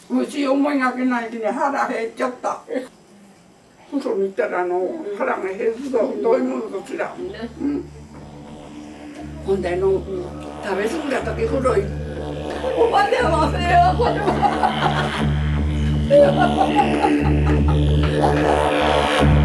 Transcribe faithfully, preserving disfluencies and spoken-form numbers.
うち思いがけない日に腹減っちゃった。風呂に行ったらあの腹が減るとどういうものと違う。うん。ほんでの食べ過ぎた時風呂行って。おばでもせよこれは。